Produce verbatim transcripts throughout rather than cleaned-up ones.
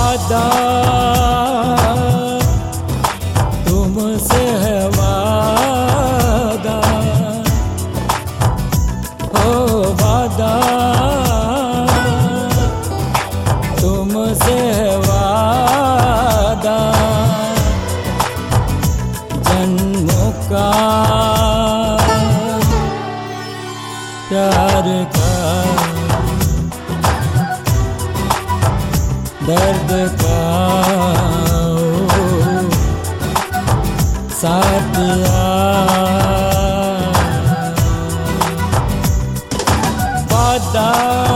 वादा तुमसे है वादा, ओ वादा तुमसे है वादा, जन्मों का प्यार का दर्द का साथिया, वादा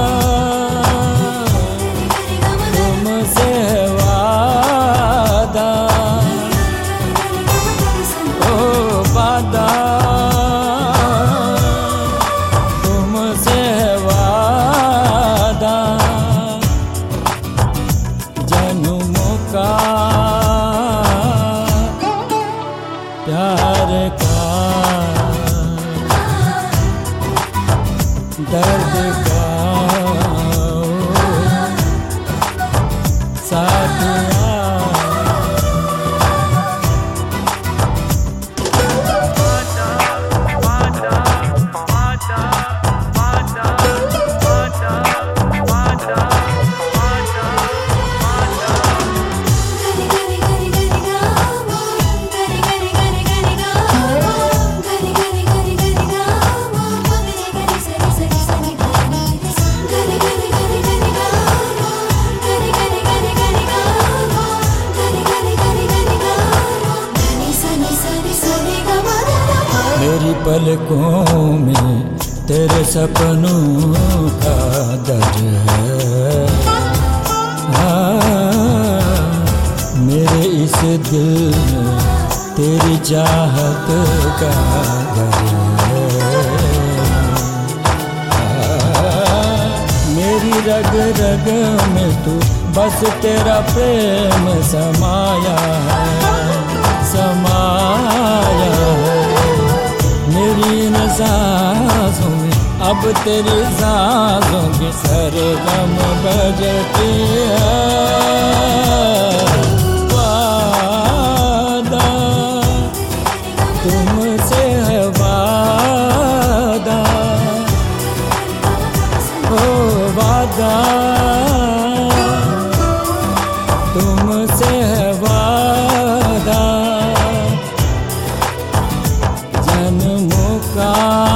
तुमसे है वादा, ओ वादा तुमसे है वादा, जन्मों का प्यार का दर्द का साथिया। मेरी पलकों में तेरे सपनों का दर्द है, हाँ, मेरे इस दिल में तेरी चाहत का घर है, हाँ, मेरी रग रग में तू बस तेरा प्रेम समाया है, समाया है, मेरी इन सांसों में अब तेरी सांसों की सरगम बजती है, वादा तुमसे है वादा, ओ वादा तुमसे है वादा, जन्मों का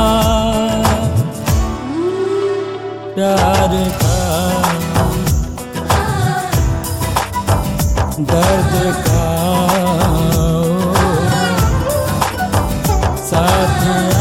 प्यार का दर्द का साथिया।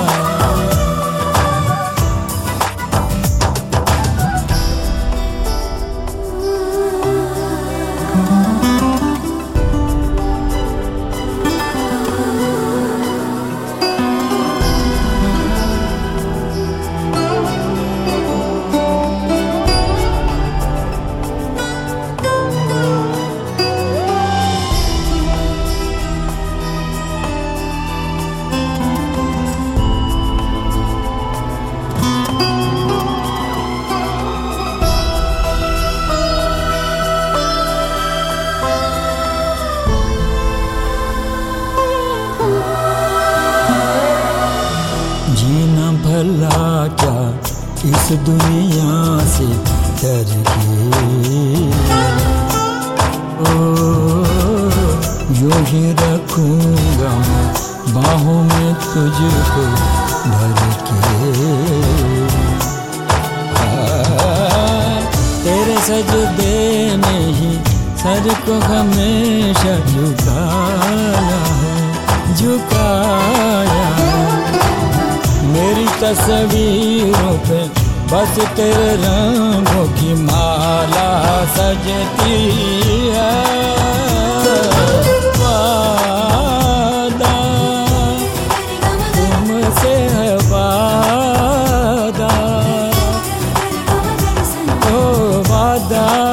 जीना भला क्या इस दुनिया से डर के, ओ यूं ही रखूंगा मैं बाहों में तुझको भर के, तेरे सजदे में ही सर को हमेशा झुकाया है, झुकाया है, मेरी तस्वीरों पे बस तेरे रंगों की माला सजती है, वादा तुमसे है वादा, ओ वादा